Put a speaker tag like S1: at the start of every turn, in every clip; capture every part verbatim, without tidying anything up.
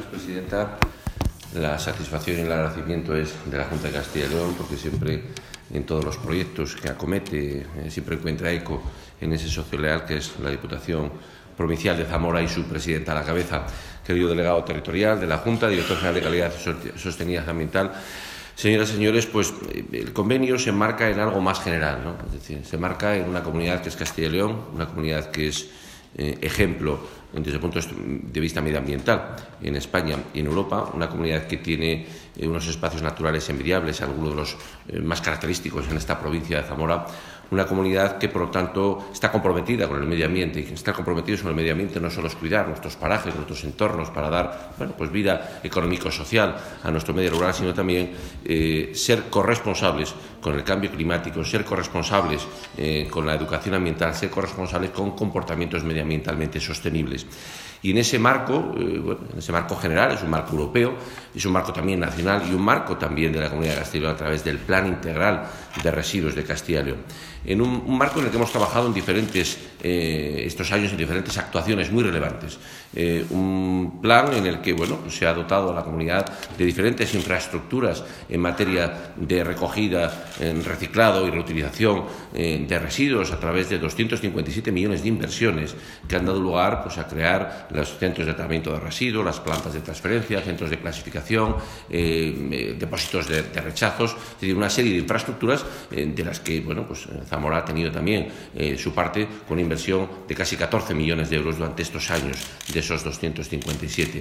S1: Presidenta. La satisfacción y el agradecimiento es de la Junta de Castilla y León, porque siempre en todos los proyectos que acomete eh, siempre encuentra eco en ese socio leal que es la Diputación Provincial de Zamora y su presidenta a la cabeza. Querido delegado territorial de la Junta, director general de Calidad y Sostenibilidad Ambiental, señoras y señores, pues el convenio se enmarca en algo más general, ¿no? Es decir, se enmarca en una comunidad que es Castilla y León, una comunidad que es eh, ejemplo desde el punto de vista medioambiental en España y en Europa, una comunidad que tiene eh, unos espacios naturales envidiables, algunos de los eh, más característicos en esta provincia de Zamora, una comunidad que, por lo tanto, está comprometida con el medio ambiente, y que está comprometidos con el medio ambiente no solo es cuidar nuestros parajes, nuestros entornos, para dar bueno, pues vida económico-social a nuestro medio rural, sino también eh, ser corresponsables con el cambio climático, ser corresponsables eh, con la educación ambiental, ser corresponsables con comportamientos medioambientalmente sostenibles. Y en ese marco, eh, bueno, en ese marco general, es un marco europeo, es un marco también nacional y un marco también de la Comunidad de Castilla y León a través del Plan Integral de Residuos de Castilla y León. En un, un marco en el que hemos trabajado en diferentes, eh, estos años en diferentes actuaciones muy relevantes. Eh, un plan en el que bueno, pues se ha dotado a la comunidad de diferentes infraestructuras en materia de recogida, en reciclado y reutilización eh, de residuos a través de doscientos cincuenta y siete millones de inversiones que han dado lugar pues, a crear los centros de tratamiento de residuos, las plantas de transferencia, centros de clasificación, eh, depósitos de, de rechazos, es decir, una serie de infraestructuras eh, de las que bueno, pues, Zamora ha tenido también eh, su parte con una inversión de casi catorce millones de euros durante estos años de esos doscientos cincuenta y siete.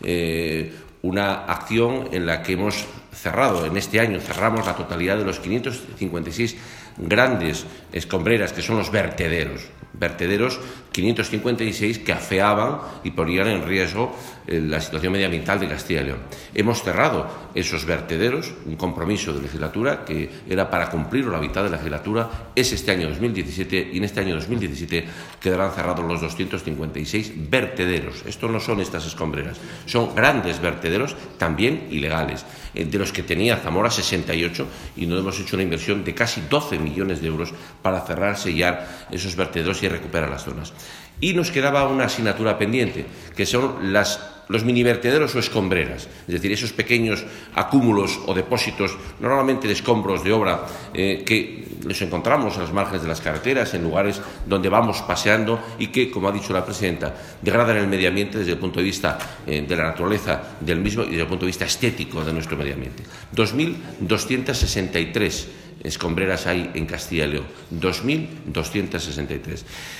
S1: Eh, una acción en la que hemos cerrado, en este año cerramos la totalidad de los quinientos cincuenta y seis grandes escombreras, que son los vertederos. Vertederos quinientos cincuenta y seis que afeaban y ponían en riesgo eh, la situación medioambiental de Castilla y León. Hemos cerrado esos vertederos, un compromiso de legislatura que era para cumplir la mitad de la legislatura, es este año dos mil diecisiete, y en este año dos mil diecisiete quedarán cerrados los doscientos cincuenta y seis vertederos. Estos no son estas escombreras, son grandes vertederos, también ilegales, eh, de los que tenía Zamora sesenta y ocho, y nos hemos hecho una inversión de casi doce millones de euros para cerrar, sellar esos vertederos y recuperar las zonas. Y nos quedaba una asignatura pendiente, que son las, los mini vertederos o escombreras, es decir, esos pequeños acúmulos o depósitos, normalmente de escombros de obra, eh, que los encontramos a las márgenes de las carreteras, en lugares donde vamos paseando y que, como ha dicho la presidenta, degradan el medio ambiente desde el punto de vista eh, de la naturaleza del mismo y desde el punto de vista estético de nuestro medio ambiente. dos mil doscientos sesenta y tres escombreras hay en Castilla y León, dos mil doscientos sesenta y tres.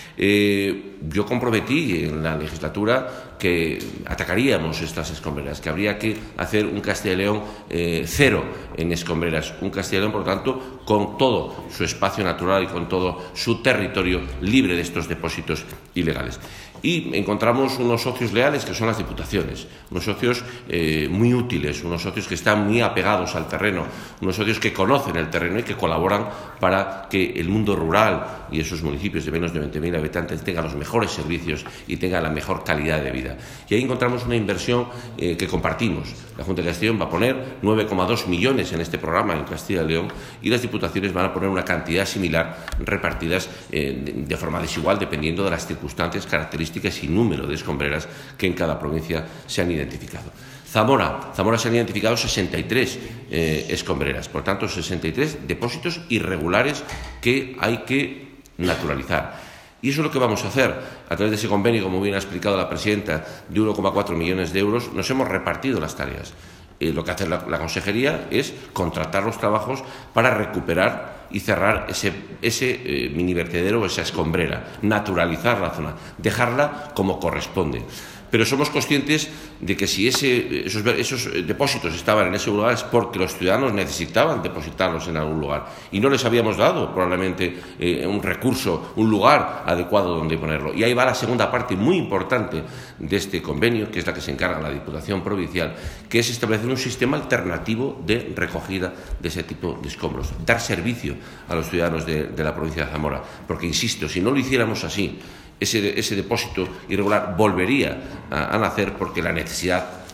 S1: Eh, yo comprometí en la legislatura que atacaríamos estas escombreras, que habría que hacer un Castilla y León eh, cero en escombreras, un Castilla y León, por lo tanto, con todo su espacio natural y con todo su territorio libre de estos depósitos ilegales. Y encontramos unos socios leales que son las diputaciones, unos socios eh, muy útiles, unos socios que están muy apegados al terreno, unos socios que conocen el terreno y que colaboran para que el mundo rural y esos municipios de menos de veinte mil habitantes tengan los mejores servicios y tengan la mejor calidad de vida. Y ahí encontramos una inversión eh, que compartimos. La Junta de Castilla y León va a poner nueve coma dos millones en este programa en Castilla y León, y las diputaciones van a poner una cantidad similar repartidas eh, de, de forma desigual dependiendo de las circunstancias, características y número de escombreras que en cada provincia se han identificado. Zamora, Zamora se han identificado sesenta y tres eh, escombreras, por tanto sesenta y tres depósitos irregulares que hay que naturalizar. Y eso es lo que vamos a hacer. A través de ese convenio, como bien ha explicado la presidenta, de uno coma cuatro millones de euros, nos hemos repartido las tareas. Eh, lo que hace la, la consejería es contratar los trabajos para recuperar y cerrar ese, ese eh, mini vertedero o esa escombrera, naturalizar la zona, dejarla como corresponde. Pero somos conscientes de que si ese, esos, esos depósitos estaban en ese lugar es porque los ciudadanos necesitaban depositarlos en algún lugar y no les habíamos dado probablemente eh, un recurso, un lugar adecuado donde ponerlo. Y ahí va la segunda parte muy importante de este convenio, que es la que se encarga la Diputación Provincial, que es establecer un sistema alternativo de recogida de ese tipo de escombros, dar servicio a los ciudadanos de, de la provincia de Zamora, porque insisto, si no lo hiciéramos así, Ese, ese depósito irregular volvería a, a nacer porque la necesidad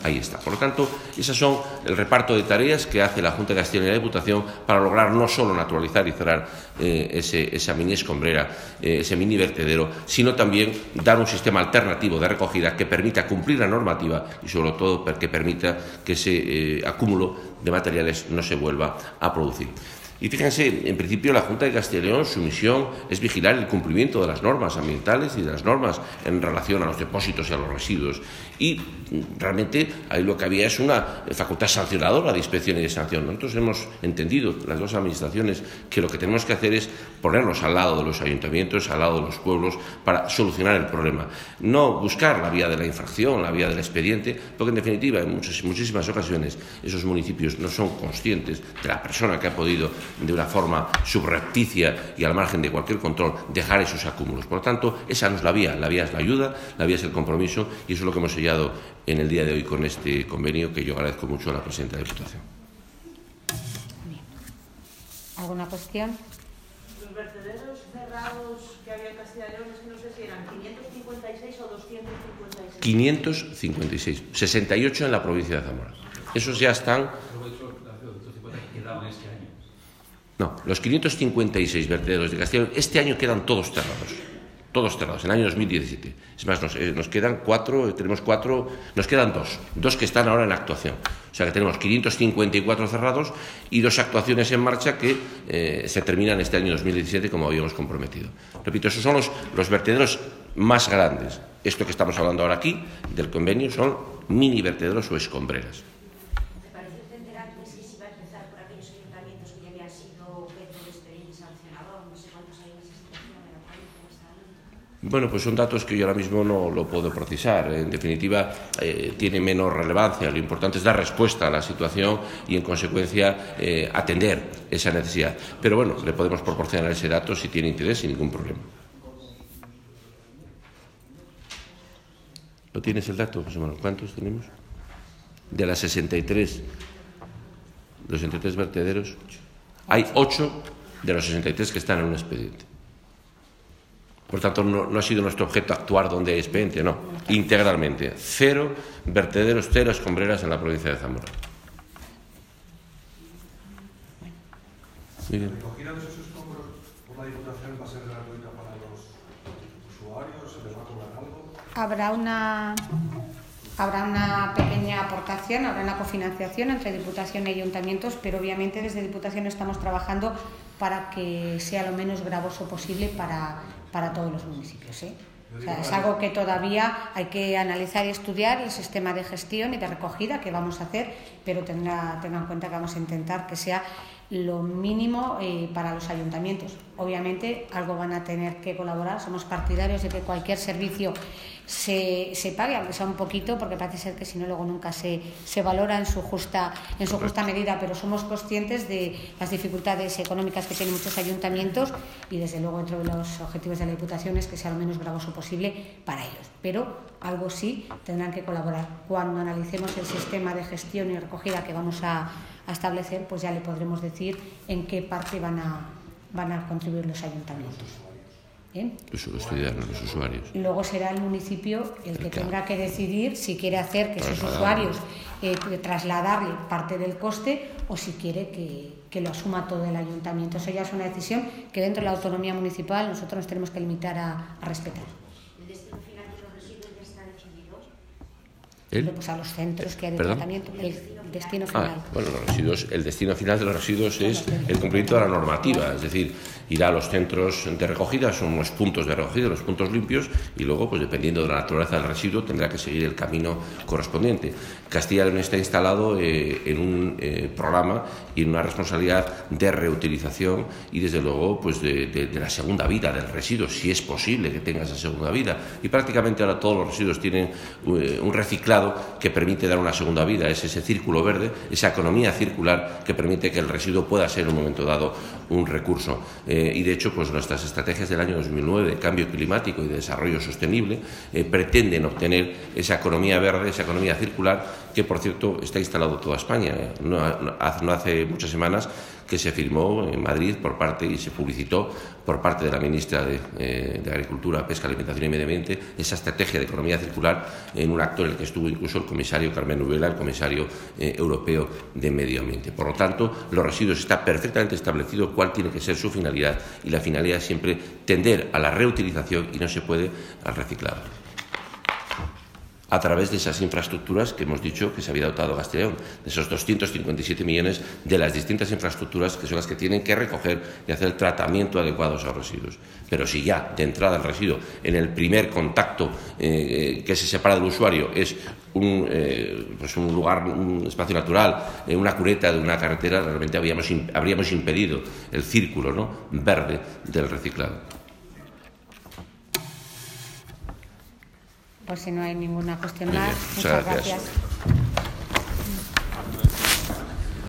S1: ahí está. Por lo tanto, esos son el reparto de tareas que hace la Junta de Castilla y León y la Diputación para lograr no solo naturalizar y cerrar eh, ese, esa mini escombrera, eh, ese mini vertedero, sino también dar un sistema alternativo de recogida que permita cumplir la normativa y, sobre todo, que permita que ese eh, acúmulo de materiales no se vuelva a producir. Y fíjense, en principio la Junta de Castilla y León, su misión es vigilar el cumplimiento de las normas ambientales y de las normas en relación a los depósitos y a los residuos. Y realmente ahí lo que había es una facultad sancionadora de inspección y de sanción. Nosotros hemos entendido, las dos administraciones, que lo que tenemos que hacer es ponernos al lado de los ayuntamientos, al lado de los pueblos, para solucionar el problema. No buscar la vía de la infracción, la vía del expediente, porque en definitiva en muchas, muchísimas ocasiones esos municipios no son conscientes de la persona que ha podido de una forma subrepticia y al margen de cualquier control dejar esos acúmulos. Por lo tanto, esa no es la vía, la vía es la ayuda, la vía es el compromiso y eso es lo que hemos sellado en el día de hoy con este convenio que yo agradezco mucho a la presidenta de la Diputación.
S2: Bien. ¿Alguna cuestión?
S3: Los vertederos cerrados que había en Castilla y León, es que no sé si eran quinientos cincuenta y seis o doscientos cincuenta y seis.
S1: quinientos cincuenta y seis, sesenta y ocho en la provincia de Zamora. Esos ya están... No, los quinientos cincuenta y seis vertederos de Castilla y León este año quedan todos cerrados, todos cerrados, en el año dos mil diecisiete. Es más, nos, eh, nos quedan cuatro, tenemos cuatro, nos quedan dos, dos que están ahora en actuación. O sea que tenemos quinientos cincuenta y cuatro cerrados y dos actuaciones en marcha que eh, se terminan este año dos mil diecisiete como habíamos comprometido. Repito, esos son los, los vertederos más grandes. Esto que estamos hablando ahora aquí, del convenio, son mini vertederos o escombreras. Bueno, pues son datos que yo ahora mismo no lo puedo precisar. En definitiva, eh, tiene menos relevancia. Lo importante es dar respuesta a la situación y, en consecuencia, eh, atender esa necesidad. Pero bueno, le podemos proporcionar ese dato si tiene interés, sin ningún problema. ¿No tienes el dato, José Manuel? ¿Cuántos tenemos? De las sesenta y tres, los sesenta y tres vertederos, hay ocho de los sesenta y tres que están en un expediente. Por tanto, no, no ha sido nuestro objeto actuar donde hay expediente, no. Integralmente. Cero vertederos, cero escombreras en la provincia de Zamora.
S4: ¿La recogida de esos escombros por la Diputación va a ser gratuita para los usuarios? ¿Se les va a cobrar algo?
S2: Habrá una, habrá una pequeña aportación, habrá una cofinanciación entre Diputación y Ayuntamientos, pero obviamente desde Diputación estamos trabajando para que sea lo menos gravoso posible para... para todos los municipios, ¿eh? O sea, es algo que todavía hay que analizar y estudiar el sistema de gestión y de recogida que vamos a hacer, pero tenga, tenga en cuenta que vamos a intentar que sea lo mínimo eh, para los ayuntamientos. Obviamente algo van a tener que colaborar, somos partidarios de que cualquier servicio se, se pague, aunque sea un poquito, porque parece ser que si no luego nunca se, se valora en su justa en su justa medida, pero somos conscientes de las dificultades económicas que tienen muchos ayuntamientos y desde luego dentro de los objetivos de la Diputación es que sea lo menos gravoso posible para ellos, pero algo sí tendrán que colaborar. Cuando analicemos el sistema de gestión y recogida que vamos a, a establecer, pues ya le podremos decir en qué parte van a, van a contribuir los ayuntamientos. ¿Eh?
S1: Los, los ciudadanos, los usuarios.
S2: Y luego será el municipio el que tenga que decidir si quiere hacer que sus usuarios eh, trasladarle parte del coste o si quiere que, que lo asuma todo el ayuntamiento. Eso ya es una decisión que dentro de la autonomía municipal nosotros nos tenemos que limitar a, a respetar.
S5: ¿El destino final de los residuos ya está definido?
S1: ¿El?
S2: Pues a los centros que hay de
S1: ¿Perdón?
S2: tratamiento, el destino final.
S1: Ah, bueno, los residuos, el destino final de los residuos es el cumplimiento de la normativa, es decir, irá a los centros de recogida, son los puntos de recogida, los puntos limpios, y luego, pues dependiendo de la naturaleza del residuo, tendrá que seguir el camino correspondiente. Castilla y León está instalado eh, en un eh, programa y en una responsabilidad de reutilización y, desde luego, pues de, de, de la segunda vida del residuo, si es posible que tenga esa segunda vida. Y prácticamente ahora todos los residuos tienen eh, un reciclado que permite dar una segunda vida, es ese círculo verde, esa economía circular que permite que el residuo pueda ser en un momento dado un recurso. Eh, y de hecho, pues nuestras estrategias del año dos mil nueve de cambio climático y de desarrollo sostenible eh, pretenden obtener esa economía verde, esa economía circular, que por cierto está instalado en toda España. Eh. No, no, no hace muchas semanas que se firmó en Madrid por parte y se publicitó por parte de la ministra de, eh, de Agricultura, Pesca, Alimentación y Medio Ambiente, esa estrategia de economía circular, en un acto en el que estuvo incluso el comisario Carmen Noguera, el comisario eh, europeo de Medio Ambiente. Por lo tanto, los residuos está perfectamente establecido cuál tiene que ser su finalidad, y la finalidad es siempre tender a la reutilización y no se puede al reciclado, a través de esas infraestructuras que hemos dicho que se había dotado Castilla y León, de esos doscientos cincuenta y siete millones de las distintas infraestructuras que son las que tienen que recoger y hacer el tratamiento adecuado a esos residuos. Pero si ya de entrada el residuo, en el primer contacto eh, que se separa del usuario, es un, eh, pues un lugar, un espacio natural, eh, una cuneta de una carretera, realmente habríamos, habríamos impedido el círculo, ¿no?, verde del reciclado.
S2: Pues si no hay ninguna cuestión
S1: Muy
S2: más,
S1: bien,
S2: muchas
S1: gracias.
S2: gracias.